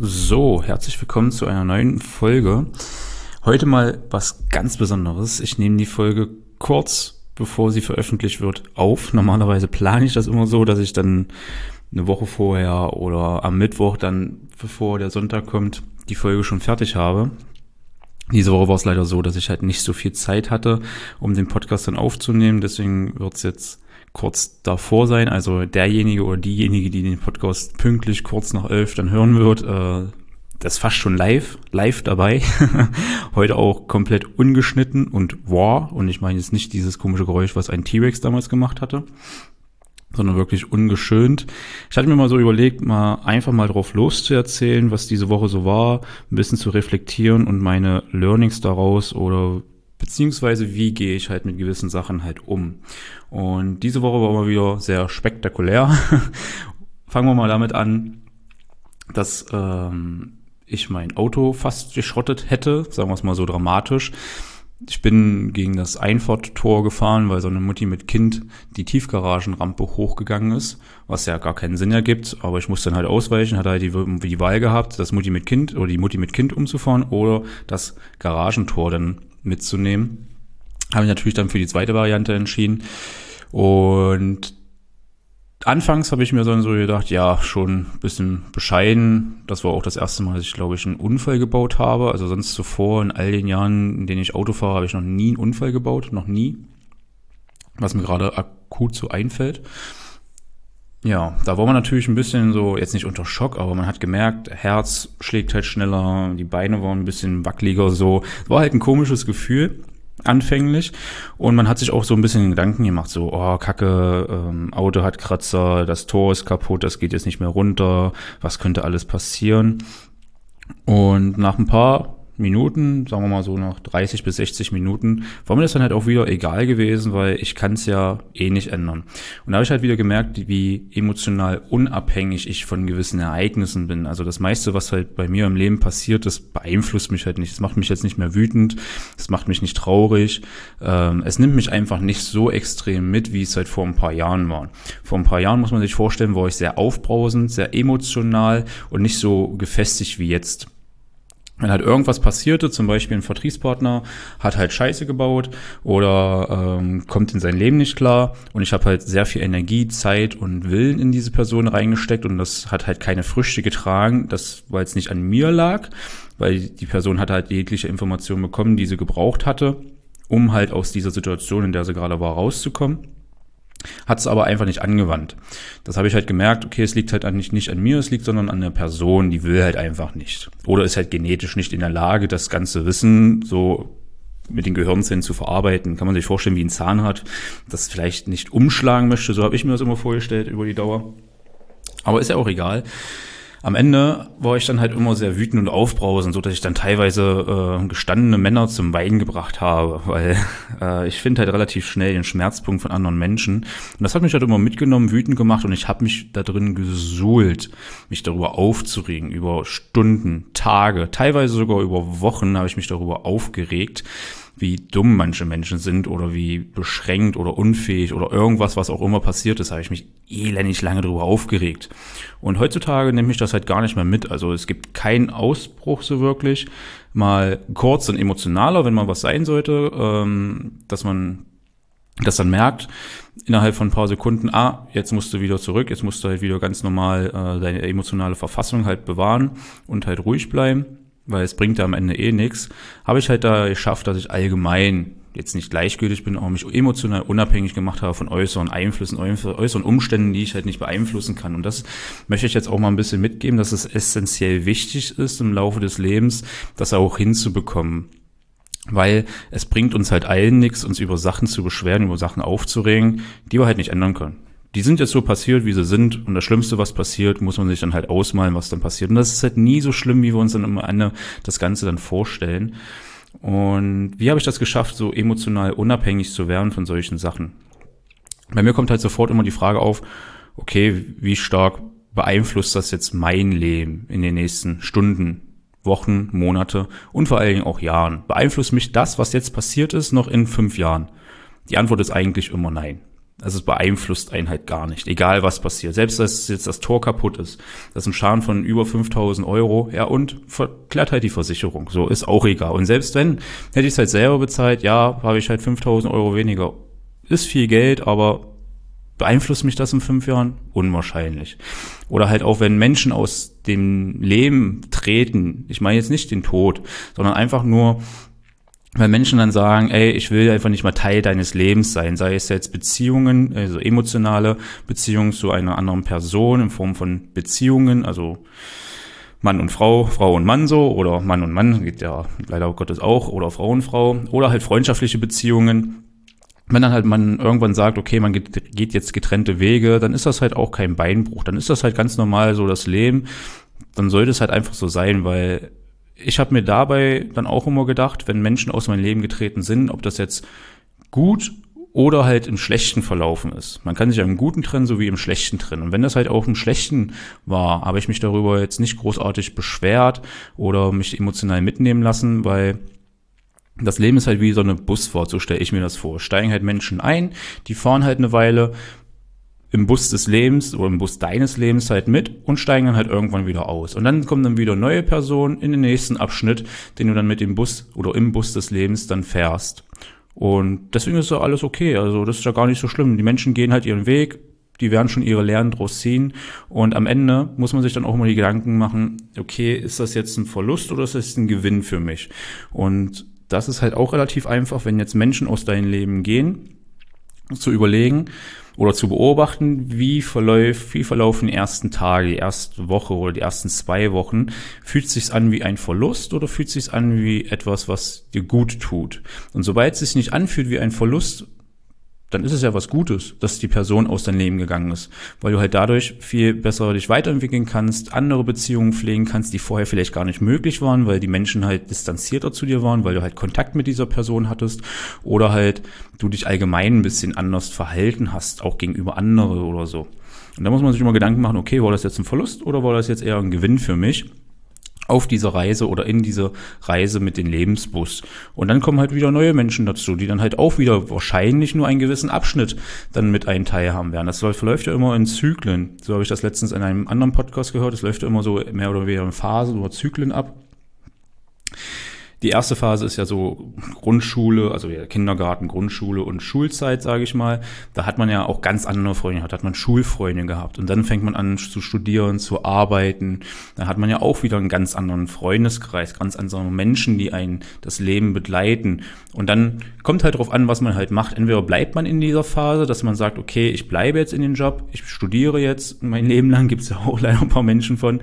So, herzlich willkommen zu einer neuen Folge. Heute mal was ganz Besonderes. Ich nehme die Folge kurz bevor sie veröffentlicht wird auf. Normalerweise plane ich das immer so, dass ich dann eine Woche vorher oder am Mittwoch dann, bevor der Sonntag kommt, die Folge schon fertig habe. Diese Woche war es leider so, dass ich halt nicht so viel Zeit hatte, um den Podcast dann aufzunehmen. Deswegen wird es jetzt kurz davor sein. Also derjenige oder diejenige, die den Podcast pünktlich kurz nach 11 dann hören wird, das ist fast schon live dabei. Heute auch komplett ungeschnitten und wow. Und ich meine jetzt nicht dieses komische Geräusch, was ein T-Rex damals gemacht hatte, sondern wirklich ungeschönt. Ich hatte mir mal so überlegt, einfach mal drauf loszuerzählen, was diese Woche so war, ein bisschen zu reflektieren und meine Learnings daraus oder beziehungsweise wie gehe ich halt mit gewissen Sachen halt um. Und diese Woche war mal wieder sehr spektakulär. Fangen wir mal damit an, dass ich mein Auto fast geschrottet hätte, sagen wir es mal so dramatisch. Ich bin gegen das Einfahrttor gefahren, weil so eine Mutti mit Kind die Tiefgaragenrampe hochgegangen ist, was ja gar keinen Sinn ergibt, aber ich musste dann halt ausweichen, hatte halt die Wahl gehabt, das Mutti mit Kind oder die Mutti mit Kind umzufahren oder das Garagentor dann mitzunehmen. Habe ich natürlich dann für die zweite Variante entschieden. Und anfangs habe ich mir dann so gedacht, ja, schon ein bisschen bescheiden. Das war auch das erste Mal, dass ich, glaube ich, einen Unfall gebaut habe. Also sonst zuvor, in all den Jahren, in denen ich Auto fahre, habe ich noch nie einen Unfall gebaut. Noch nie. Was mir gerade akut so einfällt. Ja, da war man natürlich ein bisschen so, jetzt nicht unter Schock, aber man hat gemerkt, Herz schlägt halt schneller, die Beine waren ein bisschen wackeliger so. Es war halt ein komisches Gefühl, anfänglich. Und man hat sich auch so ein bisschen Gedanken gemacht, so, oh, Kacke, Auto hat Kratzer, das Tor ist kaputt, das geht jetzt nicht mehr runter, was könnte alles passieren? Und nach ein paar Minuten, sagen wir mal so nach 30 bis 60 Minuten, war mir das dann halt auch wieder egal gewesen, weil ich kann es ja eh nicht ändern. Und da habe ich halt wieder gemerkt, wie emotional unabhängig ich von gewissen Ereignissen bin. Also das meiste, was halt bei mir im Leben passiert, das beeinflusst mich halt nicht. Das macht mich jetzt nicht mehr wütend, das macht mich nicht traurig. Es nimmt mich einfach nicht so extrem mit, wie es halt vor ein paar Jahren war. Vor ein paar Jahren, muss man sich vorstellen, war ich sehr aufbrausend, sehr emotional und nicht so gefestigt wie jetzt. Wenn halt irgendwas passierte, zum Beispiel ein Vertriebspartner hat halt Scheiße gebaut oder kommt in sein Leben nicht klar und ich habe halt sehr viel Energie, Zeit und Willen in diese Person reingesteckt und das hat halt keine Früchte getragen, weil es nicht an mir lag, weil die Person hat halt jegliche Informationen bekommen, die sie gebraucht hatte, um halt aus dieser Situation, in der sie gerade war, rauszukommen. Hat es aber einfach nicht angewandt. Das habe ich halt gemerkt, okay, es liegt halt nicht an mir, es liegt sondern an der Person, die will halt einfach nicht. Oder ist halt genetisch nicht in der Lage, das ganze Wissen so mit den Gehirnzellen zu verarbeiten. Kann man sich vorstellen, wie ein Zahnrad, das vielleicht nicht umschlagen möchte, so habe ich mir das immer vorgestellt über die Dauer. Aber ist ja auch egal. Am Ende war ich dann halt immer sehr wütend und aufbrausend, so dass ich dann teilweise gestandene Männer zum Weinen gebracht habe, weil ich finde halt relativ schnell den Schmerzpunkt von anderen Menschen. Und das hat mich halt immer mitgenommen, wütend gemacht und ich habe mich da drin gesuhlt, mich darüber aufzuregen, über Stunden, Tage, teilweise sogar über Wochen habe ich mich darüber aufgeregt, wie dumm manche Menschen sind oder wie beschränkt oder unfähig oder irgendwas, was auch immer passiert ist, habe ich mich elendig lange darüber aufgeregt. Und heutzutage nimmt mich das halt gar nicht mehr mit. Also es gibt keinen Ausbruch so wirklich. Mal kurz und emotionaler, wenn mal was sein sollte, dass man das dann merkt, innerhalb von ein paar Sekunden, jetzt musst du wieder zurück, jetzt musst du halt wieder ganz normal deine emotionale Verfassung halt bewahren und halt ruhig bleiben. Weil es bringt ja am Ende eh nichts, habe ich halt da geschafft, dass ich allgemein jetzt nicht gleichgültig bin, aber mich emotional unabhängig gemacht habe von äußeren Einflüssen, äußeren Umständen, die ich halt nicht beeinflussen kann. Und das möchte ich jetzt auch mal ein bisschen mitgeben, dass es essentiell wichtig ist im Laufe des Lebens, das auch hinzubekommen. Weil es bringt uns halt allen nichts, uns über Sachen zu beschweren, über Sachen aufzuregen, die wir halt nicht ändern können. Die sind jetzt so passiert, wie sie sind und das Schlimmste, was passiert, muss man sich dann halt ausmalen, was dann passiert. Und das ist halt nie so schlimm, wie wir uns dann am Ende das Ganze dann vorstellen. Und wie habe ich das geschafft, so emotional unabhängig zu werden von solchen Sachen? Bei mir kommt halt sofort immer die Frage auf, okay, wie stark beeinflusst das jetzt mein Leben in den nächsten Stunden, Wochen, Monate und vor allen Dingen auch Jahren? Beeinflusst mich das, was jetzt passiert ist, noch in 5 Jahren? Die Antwort ist eigentlich immer nein. Also es beeinflusst einen halt gar nicht, egal was passiert. Selbst dass jetzt das Tor kaputt ist, das ist ein Schaden von über 5.000 Euro, ja, und verklärt halt die Versicherung. So, ist auch egal. Und selbst wenn, hätte ich es halt selber bezahlt, ja, habe ich halt 5.000 Euro weniger. Ist viel Geld, aber beeinflusst mich das in 5 Jahren? Unwahrscheinlich. Oder halt auch, wenn Menschen aus dem Leben treten, ich meine jetzt nicht den Tod, sondern einfach nur, weil Menschen dann sagen, ey, ich will einfach nicht mal Teil deines Lebens sein, sei es jetzt Beziehungen, also emotionale Beziehungen zu einer anderen Person in Form von Beziehungen, also Mann und Frau, Frau und Mann so, oder Mann und Mann, geht ja leider Gottes auch, oder Frau und Frau, oder halt freundschaftliche Beziehungen. Wenn dann halt man irgendwann sagt, okay, man geht jetzt getrennte Wege, dann ist das halt auch kein Beinbruch, dann ist das halt ganz normal so das Leben, dann sollte es halt einfach so sein, weil ich habe mir dabei dann auch immer gedacht, wenn Menschen aus meinem Leben getreten sind, ob das jetzt gut oder halt im Schlechten verlaufen ist. Man kann sich ja im Guten trennen, sowie im Schlechten trennen. Und wenn das halt auch im Schlechten war, habe ich mich darüber jetzt nicht großartig beschwert oder mich emotional mitnehmen lassen, weil das Leben ist halt wie so eine Busfahrt, so stelle ich mir das vor. Steigen halt Menschen ein, die fahren halt eine Weile im Bus des Lebens oder im Bus deines Lebens halt mit und steigen dann halt irgendwann wieder aus. Und dann kommen dann wieder neue Personen in den nächsten Abschnitt, den du dann mit dem Bus oder im Bus des Lebens dann fährst. Und deswegen ist ja alles okay. Also das ist ja gar nicht so schlimm. Die Menschen gehen halt ihren Weg, die werden schon ihre Lehren draus ziehen. Und am Ende muss man sich dann auch mal die Gedanken machen, okay, ist das jetzt ein Verlust oder ist das ein Gewinn für mich? Und das ist halt auch relativ einfach, wenn jetzt Menschen aus deinem Leben gehen, zu überlegen oder zu beobachten, wie verlaufen die ersten Tage, die erste Woche oder die ersten 2 Wochen. Fühlt es sich an wie ein Verlust oder fühlt es sich an wie etwas, was dir gut tut? Und sobald es sich nicht anfühlt wie ein Verlust, dann ist es ja was Gutes, dass die Person aus deinem Leben gegangen ist, weil du halt dadurch viel besser dich weiterentwickeln kannst, andere Beziehungen pflegen kannst, die vorher vielleicht gar nicht möglich waren, weil die Menschen halt distanzierter zu dir waren, weil du halt Kontakt mit dieser Person hattest oder halt du dich allgemein ein bisschen anders verhalten hast, auch gegenüber anderen oder so. Und da muss man sich immer Gedanken machen, okay, war das jetzt ein Verlust oder war das jetzt eher ein Gewinn für mich? Auf dieser Reise oder in dieser Reise mit dem Lebensbus. Und dann kommen halt wieder neue Menschen dazu, die dann halt auch wieder wahrscheinlich nur einen gewissen Abschnitt dann mit einen teilhaben werden. Das verläuft ja immer in Zyklen. So habe ich das letztens in einem anderen Podcast gehört. Es läuft ja immer so mehr oder weniger in Phasen oder Zyklen ab. Die erste Phase ist ja so Grundschule, also ja Kindergarten, Grundschule und Schulzeit, sage ich mal. Da hat man ja auch ganz andere Freunde gehabt, da hat man Schulfreunde gehabt. Und dann fängt man an zu studieren, zu arbeiten. Da hat man ja auch wieder einen ganz anderen Freundeskreis, ganz andere Menschen, die einen das Leben begleiten. Und dann kommt halt drauf an, was man halt macht. Entweder bleibt man in dieser Phase, dass man sagt, okay, ich bleibe jetzt in den Job, ich studiere jetzt mein Leben lang, gibt es ja auch leider ein paar Menschen von,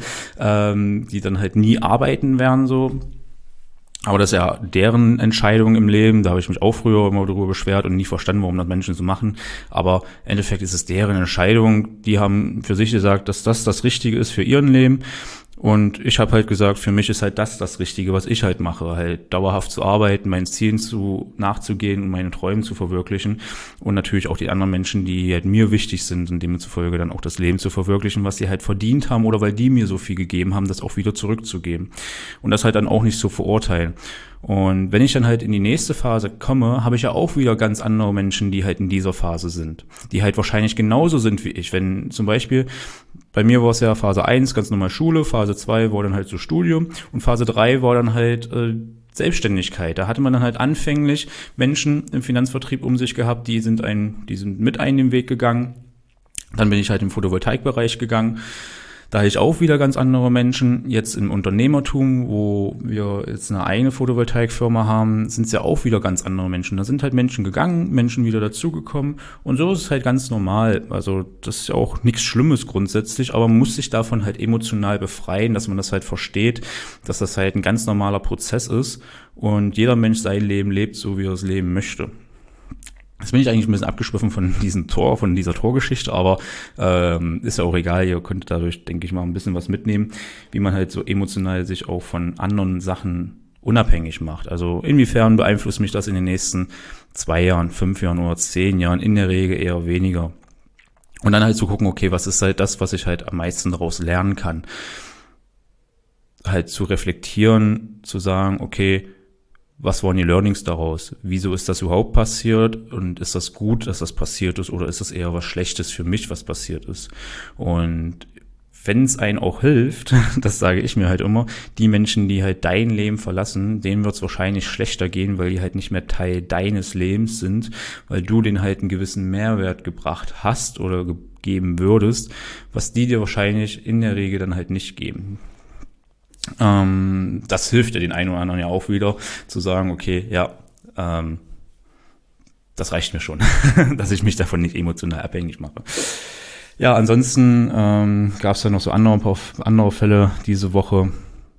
die dann halt nie arbeiten werden so. Aber das ist ja deren Entscheidung im Leben. Da habe ich mich auch früher immer darüber beschwert und nie verstanden, warum das Menschen so machen. Aber im Endeffekt ist es deren Entscheidung. Die haben für sich gesagt, dass das Richtige ist für ihren Leben. Und ich habe halt gesagt, für mich ist halt das Richtige, was ich halt mache, halt dauerhaft zu arbeiten, meinen Zielen nachzugehen und meine Träume zu verwirklichen und natürlich auch die anderen Menschen, die halt mir wichtig sind und demzufolge dann auch das Leben zu verwirklichen, was sie halt verdient haben oder weil die mir so viel gegeben haben, das auch wieder zurückzugeben und das halt dann auch nicht so verurteilen. Und wenn ich dann halt in die nächste Phase komme, habe ich ja auch wieder ganz andere Menschen, die halt in dieser Phase sind, die halt wahrscheinlich genauso sind wie ich. Wenn zum Beispiel, bei mir war es ja Phase 1, ganz normal Schule, Phase 2 war dann halt so Studium und Phase 3 war dann halt Selbstständigkeit. Da hatte man dann halt anfänglich Menschen im Finanzvertrieb um sich gehabt, die sind mit einem den Weg gegangen. Dann bin ich halt im Photovoltaikbereich gegangen. Da hatte ich auch wieder ganz andere Menschen. Jetzt im Unternehmertum, wo wir jetzt eine eigene Photovoltaikfirma haben, sind es ja auch wieder ganz andere Menschen. Da sind halt Menschen gegangen, Menschen wieder dazugekommen und so ist es halt ganz normal. Also das ist ja auch nichts Schlimmes grundsätzlich, aber man muss sich davon halt emotional befreien, dass man das halt versteht, dass das halt ein ganz normaler Prozess ist und jeder Mensch sein Leben lebt, so wie er es leben möchte. Jetzt bin ich eigentlich ein bisschen abgeschwiffen von dieser Torgeschichte, aber ist ja auch egal, ihr könnt dadurch, denke ich mal, ein bisschen was mitnehmen, wie man halt so emotional sich auch von anderen Sachen unabhängig macht. Also inwiefern beeinflusst mich das in den nächsten 2 Jahren, 5 Jahren oder 10 Jahren? In der Regel eher weniger. Und dann halt zu gucken, okay, was ist halt das, was ich halt am meisten daraus lernen kann? Halt zu reflektieren, zu sagen, okay, was waren die Learnings daraus? Wieso ist das überhaupt passiert? Und ist das gut, dass das passiert ist? Oder ist das eher was Schlechtes für mich, was passiert ist? Und wenn es einen auch hilft, das sage ich mir halt immer, die Menschen, die halt dein Leben verlassen, denen wird es wahrscheinlich schlechter gehen, weil die halt nicht mehr Teil deines Lebens sind, weil du denen halt einen gewissen Mehrwert gebracht hast oder geben würdest, was die dir wahrscheinlich in der Regel dann halt nicht geben. Das hilft ja den einen oder anderen ja auch wieder, zu sagen, okay, ja, das reicht mir schon, dass ich mich davon nicht emotional abhängig mache. Ja, ansonsten gab es ja noch so andere Fälle diese Woche,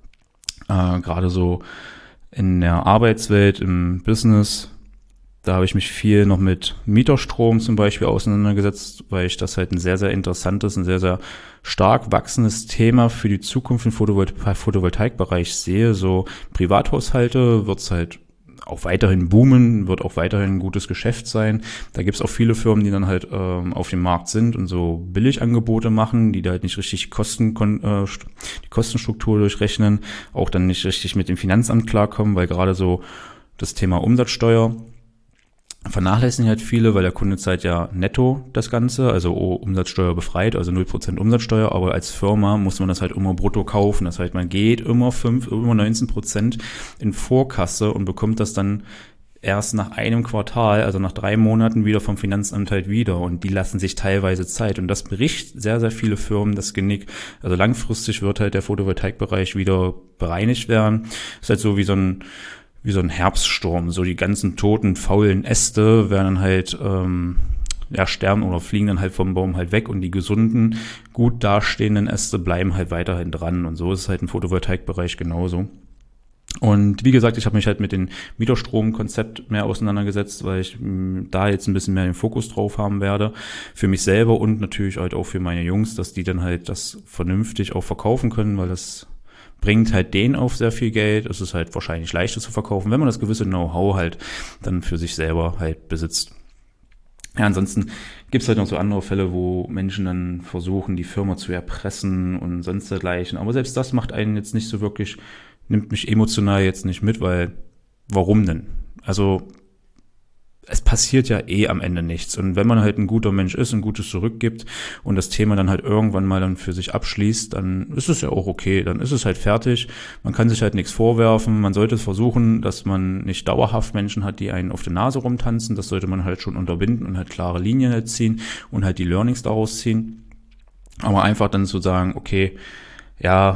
gerade so in der Arbeitswelt, im Business. Da habe ich mich viel noch mit Mieterstrom zum Beispiel auseinandergesetzt, weil ich das halt ein sehr, sehr interessantes, ein sehr, sehr stark wachsendes Thema für die Zukunft im Photovoltaikbereich sehe. So Privathaushalte wird's halt auch weiterhin boomen, wird auch weiterhin ein gutes Geschäft sein. Da gibt's auch viele Firmen, die dann halt auf dem Markt sind und so Billigangebote machen, die da halt nicht richtig die Kostenstruktur durchrechnen, auch dann nicht richtig mit dem Finanzamt klarkommen, weil gerade so das Thema Umsatzsteuer vernachlässigen halt viele, weil der Kunde zahlt ja netto das Ganze, also Umsatzsteuer befreit, also 0% Umsatzsteuer, aber als Firma muss man das halt immer brutto kaufen. Das heißt, man geht immer 19% in Vorkasse und bekommt das dann erst nach einem Quartal, also nach 3 Monaten wieder vom Finanzamt halt wieder, und die lassen sich teilweise Zeit, und das bricht sehr, sehr viele Firmen das Genick. Also langfristig wird halt der Photovoltaikbereich wieder bereinigt werden. Das ist halt so wie so ein Herbststurm, so die ganzen toten, faulen Äste werden dann halt sterben oder fliegen dann halt vom Baum halt weg, und die gesunden, gut dastehenden Äste bleiben halt weiterhin dran, und so ist es halt im Photovoltaikbereich genauso. Und wie gesagt, ich habe mich halt mit dem Mieterstromkonzept mehr auseinandergesetzt, weil ich da jetzt ein bisschen mehr den Fokus drauf haben werde, für mich selber und natürlich halt auch für meine Jungs, dass die dann halt das vernünftig auch verkaufen können, weil das bringt halt denen auf sehr viel Geld. Es ist halt wahrscheinlich leichter zu verkaufen, wenn man das gewisse Know-how halt dann für sich selber halt besitzt. Ja, ansonsten gibt's halt noch so andere Fälle, wo Menschen dann versuchen, die Firma zu erpressen und sonst dergleichen. Aber selbst das macht einen jetzt nicht so wirklich, nimmt mich emotional jetzt nicht mit, weil warum denn? Also es passiert ja am Ende nichts. Und wenn man halt ein guter Mensch ist, ein Gutes zurückgibt und das Thema dann halt irgendwann mal dann für sich abschließt, dann ist es ja auch okay. Dann ist es halt fertig. Man kann sich halt nichts vorwerfen. Man sollte versuchen, dass man nicht dauerhaft Menschen hat, die einen auf der Nase rumtanzen. Das sollte man halt schon unterbinden und halt klare Linien halt ziehen und halt die Learnings daraus ziehen. Aber einfach dann zu sagen, okay, ja,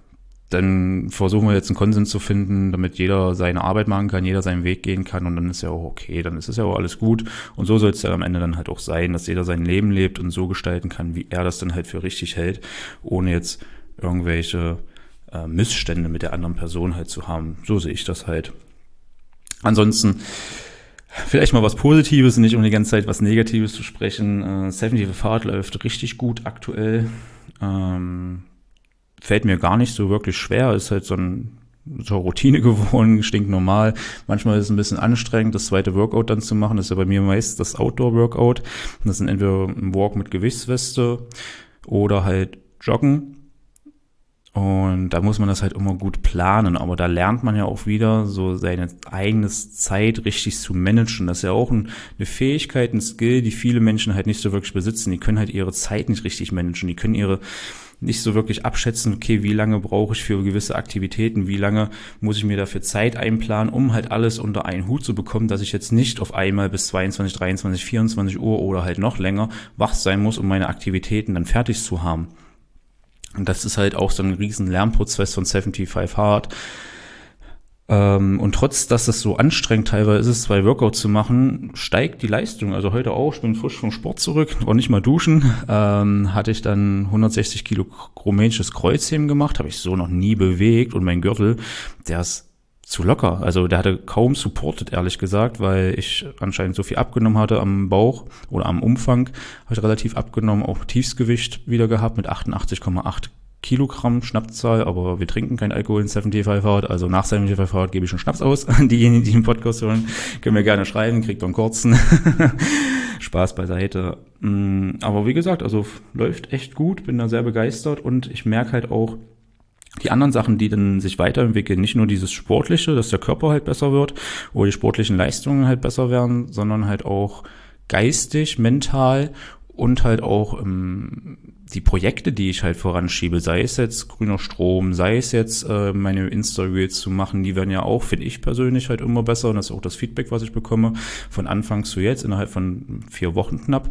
dann versuchen wir jetzt einen Konsens zu finden, damit jeder seine Arbeit machen kann, jeder seinen Weg gehen kann, und dann ist ja auch okay, dann ist es ja auch alles gut. Und so soll es ja am Ende dann halt auch sein, dass jeder sein Leben lebt und so gestalten kann, wie er das dann halt für richtig hält, ohne jetzt irgendwelche Missstände mit der anderen Person halt zu haben. So sehe ich das halt. Ansonsten vielleicht mal was Positives und nicht um die ganze Zeit was Negatives zu sprechen. 70 Fahrt läuft richtig gut aktuell. Fällt mir gar nicht so wirklich schwer, ist halt so Routine geworden, stinknormal. Manchmal ist es ein bisschen anstrengend, das zweite Workout dann zu machen. Das ist ja bei mir meist das Outdoor-Workout. Das sind entweder ein Walk mit Gewichtsweste oder halt Joggen. Und da muss man das halt immer gut planen. Aber da lernt man ja auch wieder, so seine eigene Zeit richtig zu managen. Das ist ja auch eine Fähigkeit, ein Skill, die viele Menschen halt nicht so wirklich besitzen. Die können halt ihre Zeit nicht richtig managen. Die können nicht so wirklich abschätzen, okay, wie lange brauche ich für gewisse Aktivitäten, wie lange muss ich mir dafür Zeit einplanen, um halt alles unter einen Hut zu bekommen, dass ich jetzt nicht auf einmal bis 22, 23, 24 Uhr oder halt noch länger wach sein muss, um meine Aktivitäten dann fertig zu haben. Und das ist halt auch so ein riesen Lernprozess von 75 Hard. Und trotz, dass es so anstrengend teilweise ist, 2 Workouts zu machen, steigt die Leistung. Also heute auch, ich bin frisch vom Sport zurück, war nicht mal duschen, hatte ich dann 160 Kilo rumänisches Kreuzheben gemacht, habe ich so noch nie bewegt, und mein Gürtel, der ist zu locker. Also der hatte kaum supportet, ehrlich gesagt, weil ich anscheinend so viel abgenommen hatte am Bauch oder am Umfang, habe ich relativ abgenommen, auch Tiefsgewicht wieder gehabt mit 88,8 Kilogramm Schnappzahl, aber wir trinken kein Alkohol in 75 Hard, also nach 75 Hard gebe ich schon Schnaps aus. Diejenigen, die den Podcast hören, können mir gerne schreiben, kriegt doch einen kurzen. Spaß beiseite. Aber wie gesagt, also läuft echt gut, bin da sehr begeistert, und ich merke halt auch, Die anderen Sachen, die dann sich weiterentwickeln, nicht nur dieses Sportliche, dass der Körper halt besser wird oder die sportlichen Leistungen halt besser werden, sondern halt auch geistig, mental und halt auch die Projekte, die ich halt voranschiebe, sei es jetzt grüner Strom, sei es jetzt meine Insta-Reels zu machen, die werden ja auch, finde ich persönlich, halt immer besser und das ist auch das Feedback, was ich bekomme, von Anfang zu jetzt, innerhalb von 4 Wochen knapp,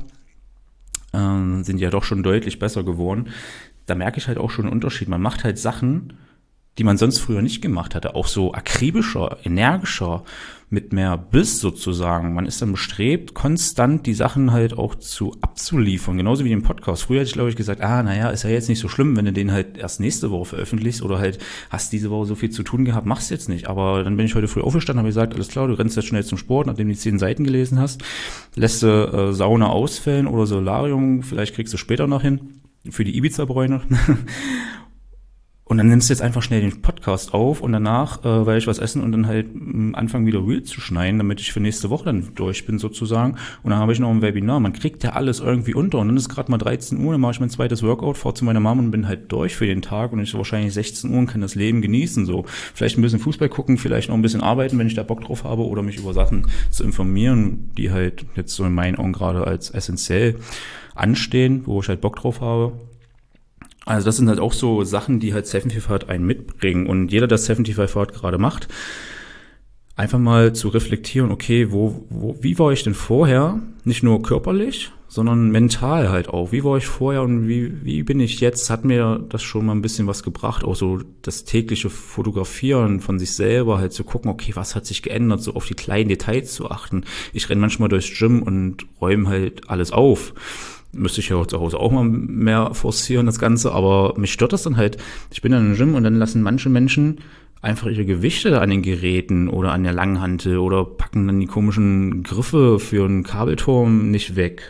sind ja doch schon deutlich besser geworden. Da merke ich halt auch schon einen Unterschied. Man macht halt Sachen, die man sonst früher nicht gemacht hatte, auch so akribischer, energischer, mit mehr Biss sozusagen. Man ist dann bestrebt, konstant die Sachen halt auch abzuliefern, genauso wie den Podcast. Früher hätte ich, glaube ich, gesagt, naja, ist ja jetzt nicht so schlimm, wenn du den halt erst nächste Woche veröffentlichst oder halt hast diese Woche so viel zu tun gehabt, machst jetzt nicht. Aber dann bin ich heute früh aufgestanden, habe gesagt, alles klar, du rennst jetzt schnell zum Sport, nachdem du die 10 Seiten gelesen hast, lässt du Sauna ausfällen oder Solarium, vielleicht kriegst du später noch hin, für die Ibiza-Bräune. Und dann nimmst du jetzt einfach schnell den Podcast auf und danach werde ich was essen und dann halt anfangen wieder Reels zu schneiden, damit ich für nächste Woche dann durch bin sozusagen. Und dann habe ich noch ein Webinar. Man kriegt ja alles irgendwie unter und dann ist gerade mal 13 Uhr, dann mache ich mein zweites Workout, fahre zu meiner Mama und bin halt durch für den Tag und ich wahrscheinlich 16 Uhr und kann das Leben genießen. So vielleicht ein bisschen Fußball gucken, vielleicht noch ein bisschen arbeiten, wenn ich da Bock drauf habe oder mich über Sachen zu informieren, die halt jetzt so in meinen Augen gerade als essentiell anstehen, wo ich halt Bock drauf habe. Also das sind halt auch so Sachen, die halt 75 einen mitbringen. Und jeder, der 75 gerade macht, einfach mal zu reflektieren, okay, wie war ich denn vorher? Nicht nur körperlich, sondern mental halt auch. Wie war ich vorher und wie bin ich jetzt? Hat mir das schon mal ein bisschen was gebracht? Auch so das tägliche Fotografieren von sich selber, halt zu gucken, okay, was hat sich geändert? So auf die kleinen Details zu achten. Ich renne manchmal durchs Gym und räume halt alles auf. Müsste ich ja zu Hause auch mal mehr forcieren, das Ganze, aber mich stört das dann halt. Ich bin dann im Gym und dann lassen manche Menschen einfach ihre Gewichte an den Geräten oder an der Langhantel oder packen dann die komischen Griffe für einen Kabelturm nicht weg,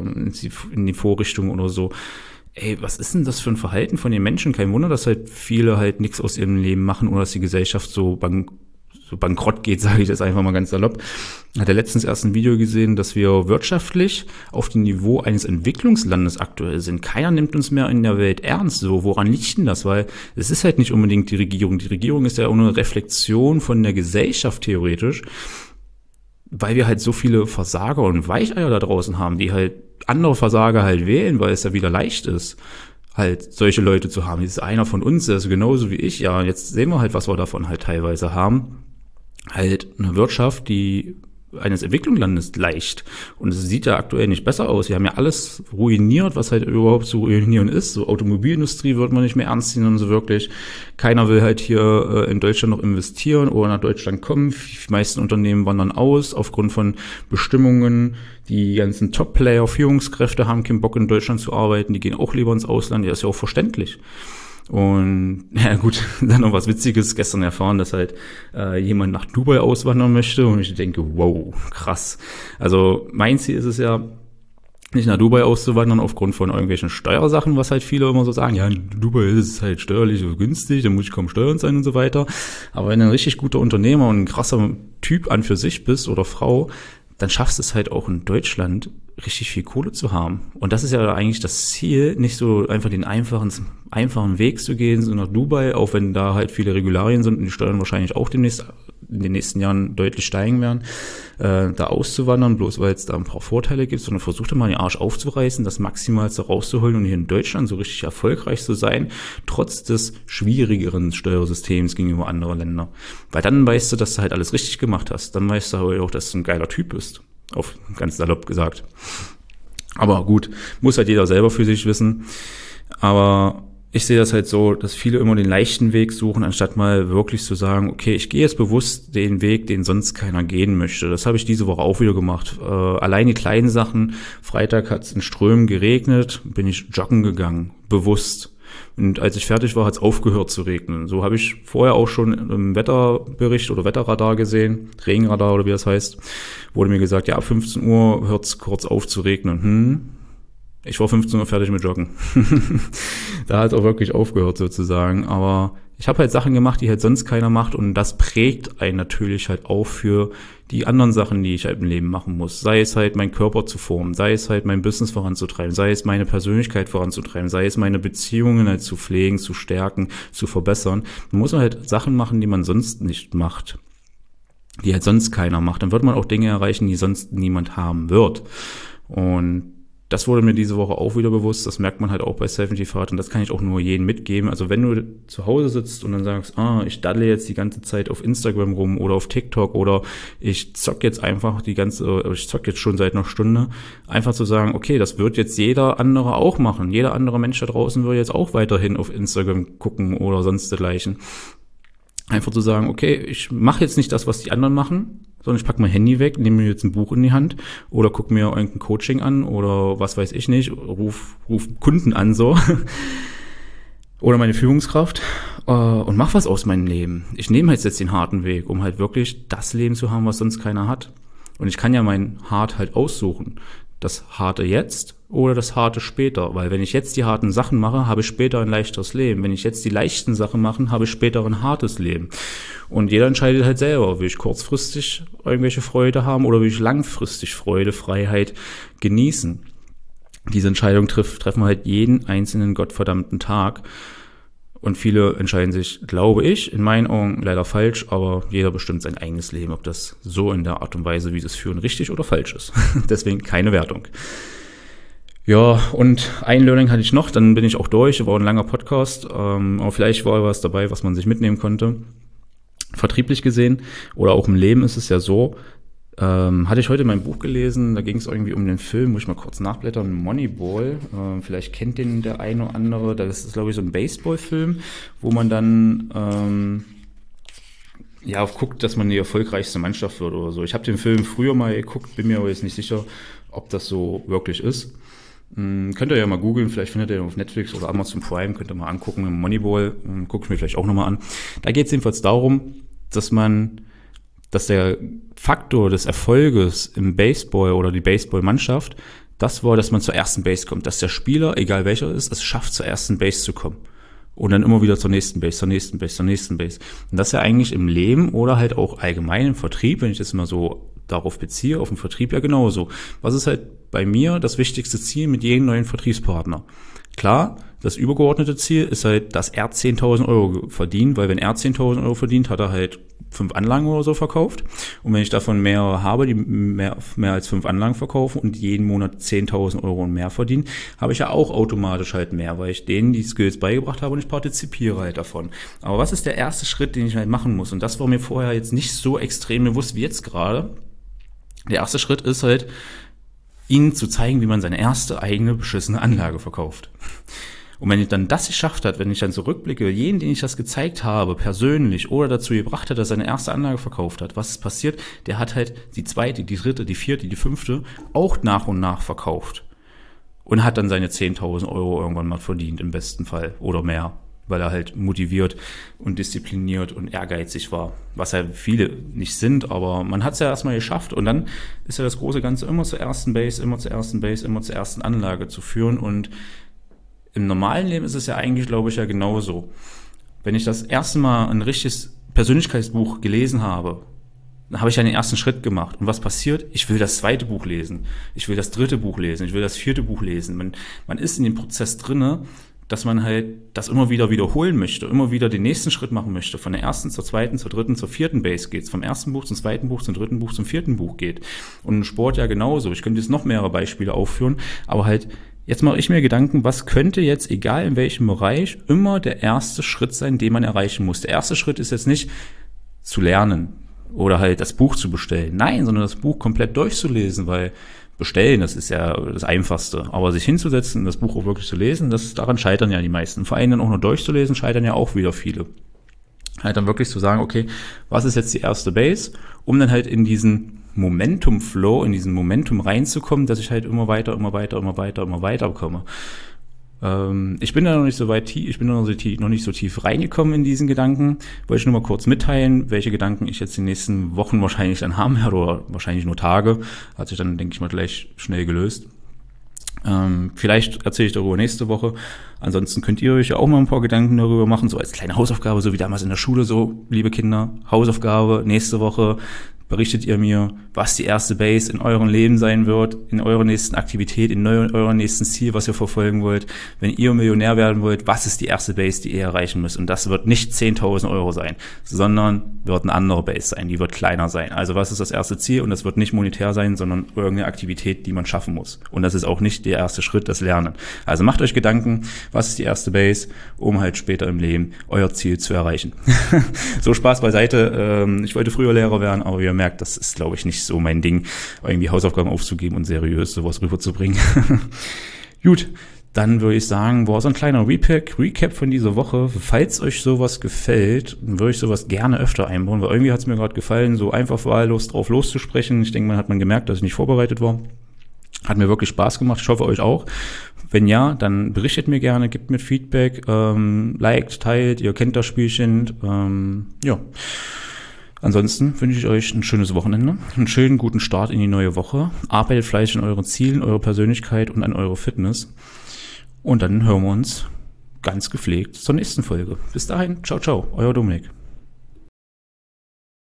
in die Vorrichtung oder so. Ey, was ist denn das für ein Verhalten von den Menschen? Kein Wunder, dass halt viele halt nichts aus ihrem Leben machen oder dass die Gesellschaft so bankrott geht, sage ich das einfach mal ganz salopp. Hat er letztens erst ein Video gesehen, dass wir wirtschaftlich auf dem Niveau eines Entwicklungslandes aktuell sind. Keiner nimmt uns mehr in der Welt ernst. So, woran liegt denn das? Weil es ist halt nicht unbedingt die Regierung. Die Regierung ist ja auch eine Reflexion von der Gesellschaft theoretisch, weil wir halt so viele Versager und Weicheier da draußen haben, die halt andere Versager halt wählen, weil es ja wieder leicht ist, halt solche Leute zu haben. Das ist einer von uns, der ist genauso wie ich. Ja, jetzt sehen wir halt, was wir davon halt teilweise haben. Halt eine Wirtschaft, die eines Entwicklungslandes gleicht. Und es sieht ja aktuell nicht besser aus. Wir haben ja alles ruiniert, was halt überhaupt zu ruinieren ist. So Automobilindustrie wird man nicht mehr ernst nehmen, so wirklich. Keiner will halt hier in Deutschland noch investieren oder nach Deutschland kommen. Die meisten Unternehmen wandern aus aufgrund von Bestimmungen. Die ganzen Top-Player, Führungskräfte haben keinen Bock in Deutschland zu arbeiten. Die gehen auch lieber ins Ausland. Ja, ist ja auch verständlich. Und ja gut, dann noch was Witziges, gestern erfahren, dass halt jemand nach Dubai auswandern möchte und ich denke, wow, krass. Also mein Ziel ist es ja, nicht nach Dubai auszuwandern aufgrund von irgendwelchen Steuersachen, was halt viele immer so sagen, ja, in Dubai ist es halt steuerlich so günstig, da muss ich kaum Steuern sein und so weiter. Aber wenn du ein richtig guter Unternehmer und ein krasser Typ an für sich bist oder Frau, dann schaffst du es halt auch in Deutschland richtig viel Kohle zu haben. Und das ist ja eigentlich das Ziel, nicht so einfach den einfachen Weg zu gehen, so nach Dubai, auch wenn da halt viele Regularien sind und die Steuern wahrscheinlich auch demnächst in den nächsten Jahren deutlich steigen werden, da auszuwandern, bloß weil es da ein paar Vorteile gibt, sondern versucht mal den Arsch aufzureißen, das Maximalste rauszuholen und hier in Deutschland so richtig erfolgreich zu sein, trotz des schwierigeren Steuersystems gegenüber anderen Ländern. Weil dann weißt du, dass du halt alles richtig gemacht hast. Dann weißt du halt auch, dass du ein geiler Typ bist. Auf ganz salopp gesagt. Aber gut, muss halt jeder selber für sich wissen. Aber ich sehe das halt so, dass viele immer den leichten Weg suchen, anstatt mal wirklich zu sagen, okay, ich gehe jetzt bewusst den Weg, den sonst keiner gehen möchte. Das habe ich diese Woche auch wieder gemacht. Allein die kleinen Sachen. Freitag hat es in Strömen geregnet, bin ich joggen gegangen, bewusst. Und als ich fertig war, hat es aufgehört zu regnen. So habe ich vorher auch schon im Wetterbericht oder Wetterradar gesehen, Regenradar oder wie das heißt, wurde mir gesagt, ja, ab 15 Uhr hört es kurz auf zu regnen. Ich war 15 Uhr fertig mit Joggen. Da hat es auch wirklich aufgehört sozusagen. Aber Ich habe halt Sachen gemacht, die halt sonst keiner macht und das prägt einen natürlich halt auch für die anderen Sachen, die ich halt im Leben machen muss. Sei es halt meinen Körper zu formen, sei es halt mein Business voranzutreiben, sei es meine Persönlichkeit voranzutreiben, sei es meine Beziehungen halt zu pflegen, zu stärken, zu verbessern. Man muss halt Sachen machen, die man sonst nicht macht, die halt sonst keiner macht. Dann wird man auch Dinge erreichen, die sonst niemand haben wird. Und das wurde mir diese Woche auch wieder bewusst, das merkt man halt auch bei Self-Motivate und das kann ich auch nur jedem mitgeben. Also wenn du zu Hause sitzt und dann sagst, ich daddle jetzt die ganze Zeit auf Instagram rum oder auf TikTok oder ich zock jetzt schon seit einer Stunde, einfach zu sagen, okay, das wird jetzt jeder andere auch machen. Jeder andere Mensch da draußen wird jetzt auch weiterhin auf Instagram gucken oder sonst dergleichen. Einfach zu sagen, okay, ich mache jetzt nicht das, was die anderen machen, sondern ich packe mein Handy weg, nehme mir jetzt ein Buch in die Hand oder gucke mir irgendein Coaching an oder was weiß ich nicht, ruf Kunden an so oder meine Führungskraft und mach was aus meinem Leben. Ich nehme jetzt den harten Weg, um halt wirklich das Leben zu haben, was sonst keiner hat. Und ich kann ja mein Hart halt aussuchen. Das harte jetzt oder das harte später. Weil wenn ich jetzt die harten Sachen mache, habe ich später ein leichteres Leben. Wenn ich jetzt die leichten Sachen mache, habe ich später ein hartes Leben. Und jeder entscheidet halt selber, will ich kurzfristig irgendwelche Freude haben oder will ich langfristig Freude, Freiheit genießen. Diese Entscheidung treffen wir halt jeden einzelnen gottverdammten Tag. Und viele entscheiden sich, glaube ich, in meinen Augen leider falsch, aber jeder bestimmt sein eigenes Leben, ob das so in der Art und Weise, wie sie es führen, richtig oder falsch ist. Deswegen keine Wertung. Ja, und ein Learning hatte ich noch, dann bin ich auch durch, war ein langer Podcast, aber vielleicht war was dabei, was man sich mitnehmen konnte. Vertrieblich gesehen oder auch im Leben ist es ja so, hatte ich heute mein Buch gelesen, da ging es irgendwie um den Film, muss ich mal kurz nachblättern, Moneyball, vielleicht kennt den der eine oder andere, das ist glaube ich so ein Baseballfilm, wo man dann guckt, dass man die erfolgreichste Mannschaft wird oder so. Ich habe den Film früher mal geguckt, bin mir aber jetzt nicht sicher, ob das so wirklich ist. Könnt ihr ja mal googeln, vielleicht findet ihr den auf Netflix oder Amazon Prime, könnt ihr mal angucken, Moneyball, gucke ich mir vielleicht auch nochmal an. Da geht es jedenfalls darum, dass der Faktor des Erfolges im Baseball oder die Baseballmannschaft, das war, dass man zur ersten Base kommt, dass der Spieler, egal welcher ist, es schafft, zur ersten Base zu kommen. Und dann immer wieder zur nächsten Base, zur nächsten Base, zur nächsten Base. Und das ist ja eigentlich im Leben oder halt auch allgemein im Vertrieb, wenn ich das mal so darauf beziehe, auf den Vertrieb ja genauso. Was ist halt bei mir das wichtigste Ziel mit jedem neuen Vertriebspartner? Klar, das übergeordnete Ziel ist halt, dass er 10.000 Euro verdient, weil wenn er 10.000 Euro verdient, hat er halt 5 Anlagen oder so verkauft. Und wenn ich davon mehrere habe, die mehr als 5 Anlagen verkaufen und jeden Monat 10.000 Euro und mehr verdienen, habe ich ja auch automatisch halt mehr, weil ich denen die Skills beigebracht habe und ich partizipiere halt davon. Aber was ist der erste Schritt, den ich halt machen muss? Und das war mir vorher jetzt nicht so extrem bewusst wie jetzt gerade. Der erste Schritt ist halt, ihnen zu zeigen, wie man seine erste eigene beschissene Anlage verkauft. Und wenn ich dann das geschafft hat, wenn ich dann zurückblicke, jeden, den ich das gezeigt habe, persönlich oder dazu gebracht hat, dass er seine erste Anlage verkauft hat, was ist passiert? Der hat halt die zweite, die dritte, die vierte, die fünfte auch nach und nach verkauft. Und hat dann seine 10.000 Euro irgendwann mal verdient, im besten Fall, oder mehr, weil er halt motiviert und diszipliniert und ehrgeizig war, was ja viele nicht sind, aber man hat es ja erstmal geschafft und dann ist ja das große Ganze immer zur ersten Base, immer zur ersten Base, immer zur ersten Anlage zu führen und im normalen Leben ist es ja eigentlich, glaube ich, ja genauso. Wenn ich das erste Mal ein richtiges Persönlichkeitsbuch gelesen habe, dann habe ich ja den ersten Schritt gemacht. Und was passiert? Ich will das zweite Buch lesen. Ich will das dritte Buch lesen. Ich will das vierte Buch lesen. Man ist in dem Prozess drinne, dass man halt das immer wieder wiederholen möchte, immer wieder den nächsten Schritt machen möchte. Von der ersten zur zweiten, zur dritten, zur vierten Base geht's. Vom ersten Buch zum zweiten Buch, zum dritten Buch, zum vierten Buch geht. Und im Sport ja genauso. Ich könnte jetzt noch mehrere Beispiele aufführen, aber halt jetzt mache ich mir Gedanken, was könnte jetzt, egal in welchem Bereich, immer der erste Schritt sein, den man erreichen muss. Der erste Schritt ist jetzt nicht zu lernen oder halt das Buch zu bestellen. Nein, sondern das Buch komplett durchzulesen, weil bestellen, das ist ja das Einfachste. Aber sich hinzusetzen, das Buch auch wirklich zu lesen, daran scheitern ja die meisten. Vor allem dann auch nur durchzulesen, scheitern ja auch wieder viele. Halt dann wirklich zu sagen, okay, was ist jetzt die erste Base, um dann halt in diesen Momentum-Flow, in diesen Momentum reinzukommen, dass ich halt immer weiter komme. Ich bin da noch nicht so weit tief, ich bin noch nicht so tief reingekommen in diesen Gedanken. Wollte ich nur mal kurz mitteilen, welche Gedanken ich jetzt die nächsten Wochen wahrscheinlich dann haben werde oder wahrscheinlich nur Tage. Hat sich dann, denke ich mal, gleich schnell gelöst. Vielleicht erzähle ich darüber nächste Woche. Ansonsten könnt ihr euch ja auch mal ein paar Gedanken darüber machen, so als kleine Hausaufgabe, so wie damals in der Schule, so, liebe Kinder, Hausaufgabe, nächste Woche berichtet ihr mir, was die erste Base in eurem Leben sein wird, in eurer nächsten Aktivität, in eurem nächsten Ziel, was ihr verfolgen wollt. Wenn ihr Millionär werden wollt, was ist die erste Base, die ihr erreichen müsst? Und das wird nicht 10.000 Euro sein, sondern wird eine andere Base sein, die wird kleiner sein. Also was ist das erste Ziel? Und das wird nicht monetär sein, sondern irgendeine Aktivität, die man schaffen muss. Und das ist auch nicht der erste Schritt, das Lernen. Also macht euch Gedanken, was ist die erste Base, um halt später im Leben euer Ziel zu erreichen. So, Spaß beiseite. Ich wollte früher Lehrer werden, aber ihr merkt, das ist, glaube ich, nicht so mein Ding, irgendwie Hausaufgaben aufzugeben und seriös sowas rüberzubringen. Gut, dann würde ich sagen, war so ein kleiner Recap von dieser Woche. Falls euch sowas gefällt, würde ich sowas gerne öfter einbauen, weil irgendwie hat es mir gerade gefallen, so einfach wahllos drauf loszusprechen. Ich denke, man hat gemerkt, dass ich nicht vorbereitet war. Hat mir wirklich Spaß gemacht. Ich hoffe, euch auch. Wenn ja, dann berichtet mir gerne, gebt mir Feedback, liked, teilt, ihr kennt das Spielchen. Ja. Ansonsten wünsche ich euch ein schönes Wochenende, einen schönen guten Start in die neue Woche. Arbeitet fleißig an euren Zielen, eurer Persönlichkeit und an eurer Fitness. Und dann hören wir uns ganz gepflegt zur nächsten Folge. Bis dahin, ciao, ciao, euer Dominik.